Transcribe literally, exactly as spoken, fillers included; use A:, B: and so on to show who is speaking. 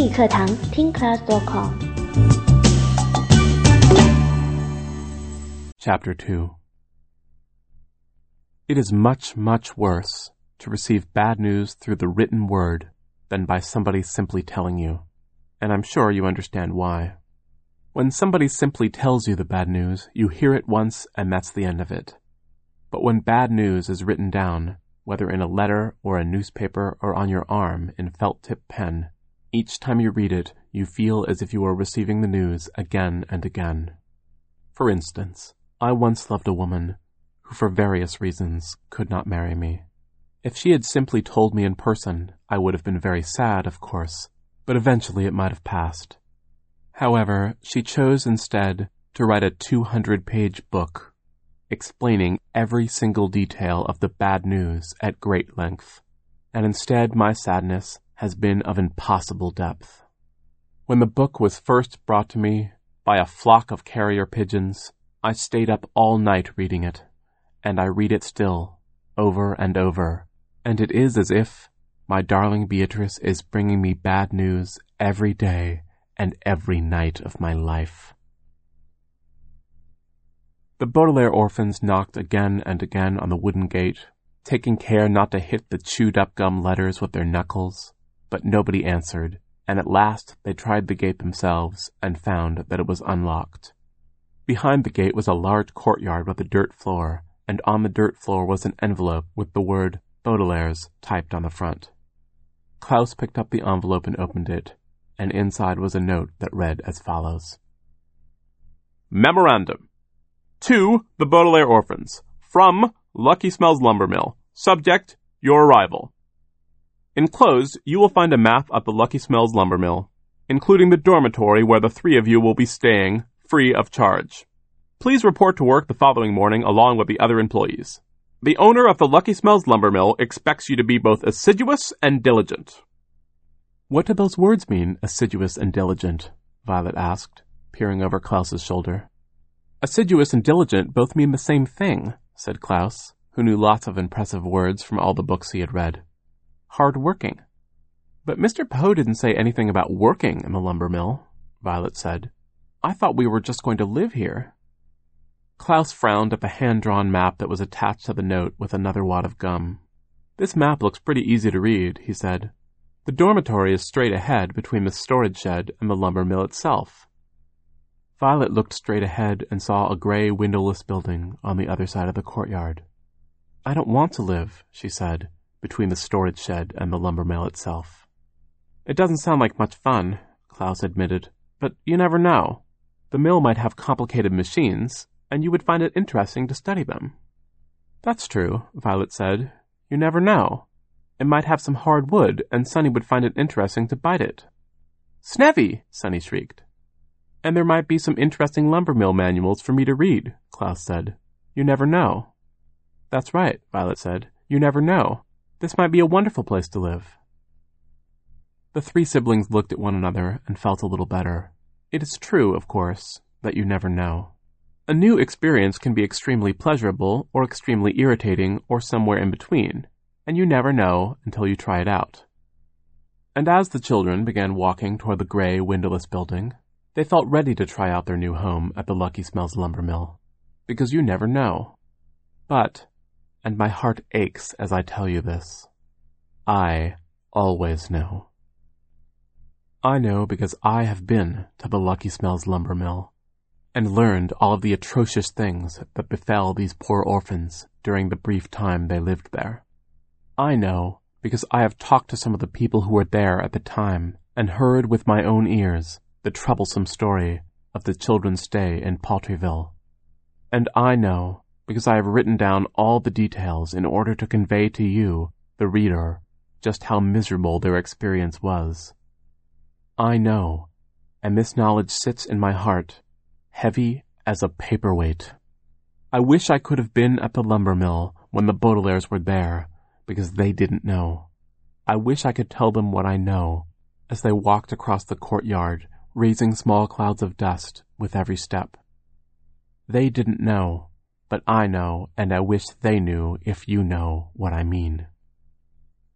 A: 英语课堂听 class dot com。
B: Chapter two. It is much, much worse to receive bad news through the written word than by somebody simply telling you, and I'm sure you understand why. When somebody simply tells you the bad news, you hear it once and that's the end of it. But when bad news is written down, whether in a letter or a newspaper or on your arm in felt-tip pen, each time you read it, you feel as if you are receiving the news again and again. For instance, I once loved a woman who for various reasons could not marry me. If she had simply told me in person, I would have been very sad, of course, but eventually it might have passed. However, she chose instead to write a two hundred page book explaining every single detail of the bad news at great length, and instead my sadness has been of impossible depth. When the book was first brought to me by a flock of carrier pigeons, I stayed up all night reading it, and I read it still, over and over, and it is as if my darling Beatrice is bringing me bad news every day and every night of my life. The Baudelaire orphans knocked again and again on the wooden gate, taking care not to hit the chewed-up gum letters with their knuckles, but nobody answered, and at last they tried the gate themselves and found that it was unlocked. Behind the gate was a large courtyard with a dirt floor, and on the dirt floor was an envelope with the word Baudelaire's typed on the front. Klaus picked up the envelope and opened it, and inside was a note that read as follows. Memorandum. To the Baudelaire orphans. From Lucky Smells Lumber Mill. Subject, your arrival. Enclosed, you will find a map of the Lucky Smells Lumber Mill, including the dormitory where the three of you will be staying, free of charge. Please report to work the following morning along with the other employees. The owner of the Lucky Smells Lumber Mill expects you to be both assiduous and diligent. What do those words mean, assiduous and diligent? Violet asked, peering over Klaus's shoulder. Assiduous and diligent both mean the same thing, said Klaus, who knew lots of impressive words from all the books he had read. Hard-working. But Mister Poe didn't say anything about working in the lumber mill, Violet said. I thought we were just going to live here. Klaus frowned at the hand-drawn map that was attached to the note with another wad of gum. This map looks pretty easy to read, he said. The dormitory is straight ahead between the storage shed and the lumber mill itself. Violet looked straight ahead and saw a gray, windowless building on the other side of the courtyard. I don't want to live, she said, between the storage shed and the lumber mill itself. It doesn't sound like much fun, Klaus admitted, but you never know. The mill might have complicated machines, and you would find it interesting to study them. That's true, Violet said. You never know. It might have some hard wood, and Sunny would find it interesting to bite it. Snevy! Sunny shrieked. And there might be some interesting lumber mill manuals for me to read, Klaus said. You never know. That's right, Violet said. You never know. This might be a wonderful place to live. The three siblings looked at one another and felt a little better. It is true, of course, that you never know. A new experience can be extremely pleasurable or extremely irritating or somewhere in between, and you never know until you try it out. And as the children began walking toward the gray, windowless building, they felt ready to try out their new home at the Lucky Smells Lumber Mill, because you never know. But, and my heart aches as I tell you this, I always know. I know because I have been to the Lucky Smells Lumber Mill and learned all of the atrocious things that befell these poor orphans during the brief time they lived there. I know because I have talked to some of the people who were there at the time and heard with my own ears the troublesome story of the children's stay in Paltryville. And I know because I have written down all the details in order to convey to you, the reader, just how miserable their experience was. I know, and this knowledge sits in my heart, heavy as a paperweight. I wish I could have been at the lumber mill when the Baudelaires were there, because they didn't know. I wish I could tell them what I know, as they walked across the courtyard, raising small clouds of dust with every step. They didn't know, but I know, and I wish they knew if you know what I mean.